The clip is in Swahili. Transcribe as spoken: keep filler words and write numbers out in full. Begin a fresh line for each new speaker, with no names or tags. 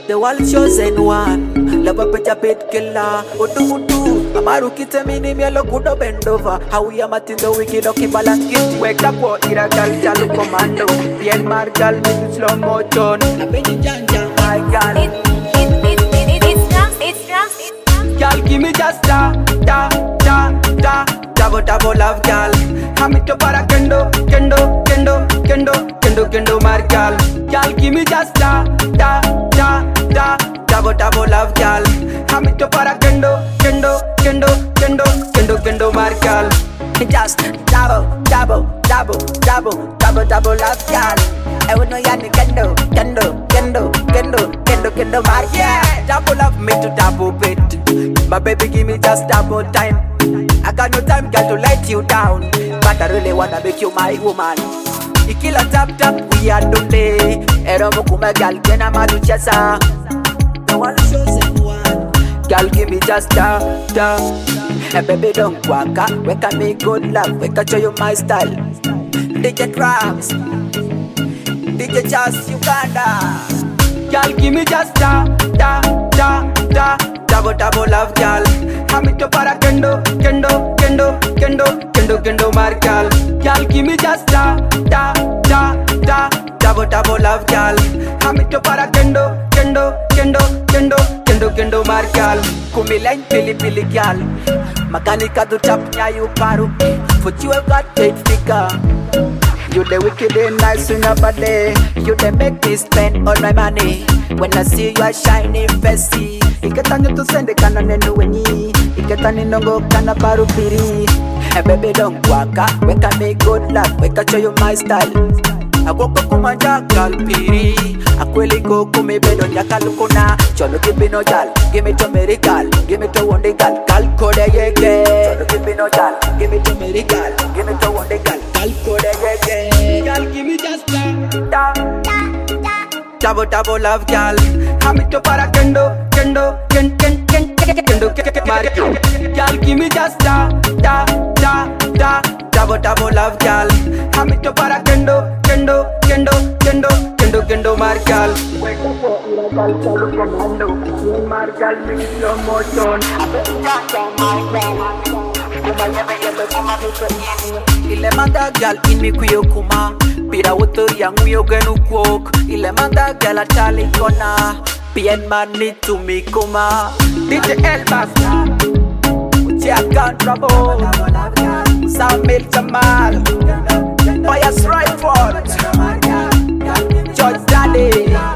The world chosen one, love a pet a pet killer. Utu utu, Amaru kite mini mielo kudo bend over. How we are matin the wicked okay balance kit. Wake up or ira gal jalu commando. Bien mar gal with slow motion. A penny janja, my gal.
It, it, it, it, it's drums, it's drums, it's drums.
Gal give me just da, da, da, da. Double double love gal. Hamito para kendo, kendo, kendo, kendo, kendo, kendo mar gal. Gal give me just da, da, da, da. Double double love gal. Hamito para kendo, kendo, kendo, kendo, kendo, kendo mar gal. Just double, double, double, double, double, double love gal. I would know yani kendo, kendo, kendo, kendo, kendo, kendo mar gal. Double love me to double bit. My baby give me just double time. I got no time, girl, to let you down, but I really wanna make you my woman. Ikila tap tap, we are dunde. Ero mukuma girl, kena madu chesa. The one chosen one. Girl, give me just da da. And baby don't waka, weka me good love, weka show you my style. D J Drums, D J Just Uganda. Girl, give me just da da da da. Double double love gal. Hamito para kendo, kendo, kendo, kendo, kendo, kendo mar gal. Gal give me just da, da, da, da. Double double love gal. Hamito para kendo, kendo, kendo, kendo, kendo, kendo mar gal. Kumilain pili pili gal. Makanika do tap nya you paru. For you have got eight figure. You the wicked and nice in your body. You the make me spend all my money. When I see you a shiny facey. Iketani to send the canon and do any. Iketani no go kana paru piri. Hey baby don't waka. Weka me good luck. Weka show you my style. Agoko kumanja gal piri. Akweli go kume bedo nyakalukuna. Cholo give me no jal. Give me to miracle. Give me to one day gal. Gal kode yege. Cholo give me no jal. Give me to miracle. Give me to one day gal. Gal kode yege. Gal give me just da da. Double double love gal. Hamito para kendo, kendo, ken ken ken kendo kendo mar gal. Give me just da da da da. Double double love gal. Hamito para kendo, kendo, kendo, kendo, kendo, kendo mar gal. Wake up for ira gal chalu commando. Bien mar gal me slow motion. Ile manda gal in mi kuyo kuma. Pira wuto yang wio genu kwok. Ile manda gal atali kona. Bien mani to me kuma. D J Elbas Uche account trouble. Samil Jamal Pius Rifle George Daddy.